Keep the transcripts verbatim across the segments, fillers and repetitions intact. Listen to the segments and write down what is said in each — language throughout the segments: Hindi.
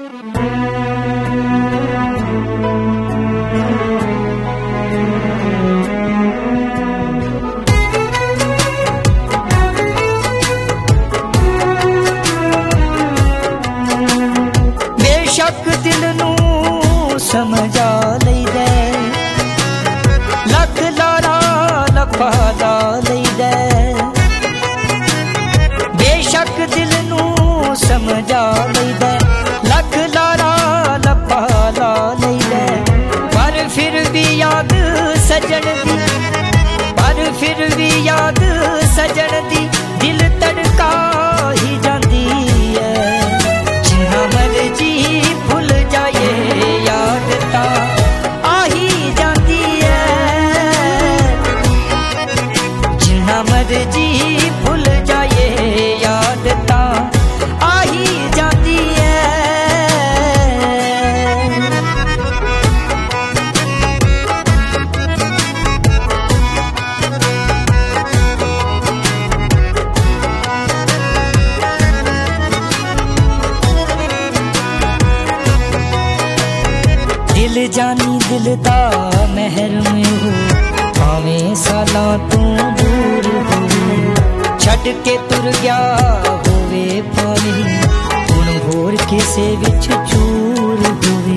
बेशक दिल नू समझा लईदे, लख लारा लफा ला लईदे। बेशक दिल नू समझा लईदे, लख लारा लफा ला लईदे। पर फिर भी याद सजन दी, पर फिर भी याद सजन दी दिल तड़का ही जांदी है। जिन्ना मर्जी भुल जाए याद ता आ ही जांदी है। जिन्ना मर्जी भुल जाए याद ता आ ही जांदी है। दिल जानी दिल दा महर में हो, भावें सालां तू दूर होवे। छड़ के तुर गया होवे भावें, हुण होर किसे विच चूर होवे।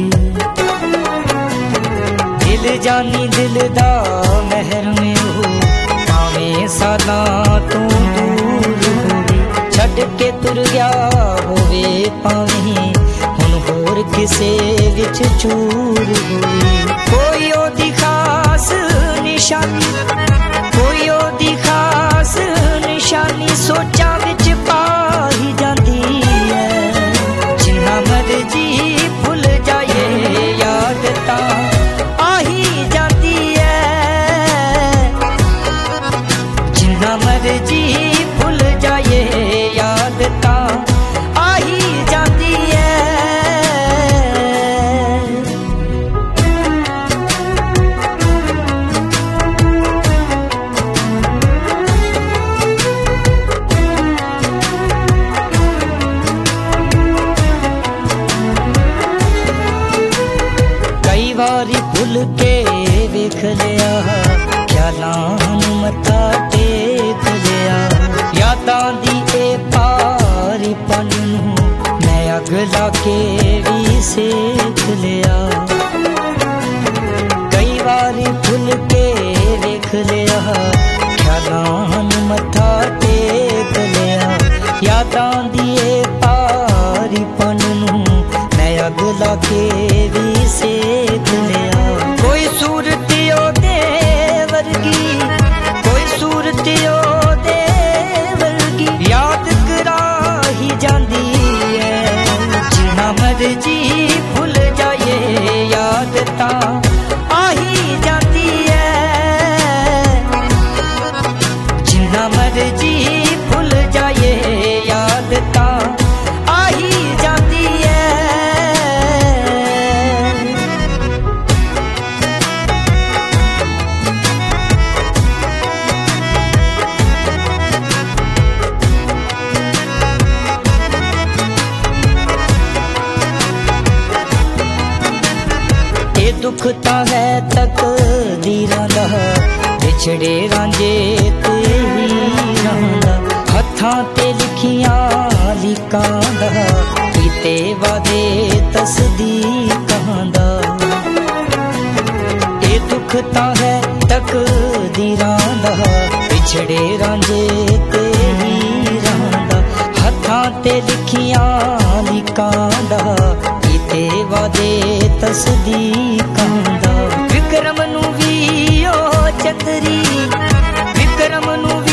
दिल जानी दिल दा महर में हो, भावें सालां तू दूर होवे। छड़ के तुर गया होवे भावें, होर किसे विच चूर होवे। कोई ओदी खास निशानी, कोई ओदी खास निशानी सोचा विच पा ही जांदी है। जिन्ना मर्जी भुल जाए याद ता आ ही जांदी है। जिन्ना मर्जी भुल जाए याद ता आ ही जांदी है। वारी भुल के वेख लिया, ख्यालां नू मत्था टेक लिया। यादां दी ए पारी पन नू मैं अग ला के भी सेक लिया। कई वारी भुल के वेख लिया, ख्यालां नू मत्था टेक लिया। यादां दी ए पारी पन नू मैं अग ला के भी सेक लिया। कोई सूरत ओदे वर्गी, कोई सूरत ओदे वर्गी याद करा ही जांदी है। जिन्ना मर्जी भुल जाए याद ता आ ही जांदी है। जिन्ना मर्जी भुल जाए याद ता आ ही जांदी है। दुख ता है तकदीरां दा, विछड़े रांझे ते हीरां दा। हत्थां ते लिखियां लिकां दा, कीते वादे तसदीकां दा। ए दुख ता है तकदीरां दा, विछड़े रांझे ते हीरां दा। हत्थां ते लिखियां लिकां दा, कीते वादे तसदीकां दा। विक्रम नू वी ओ चतरी, विक्रम नू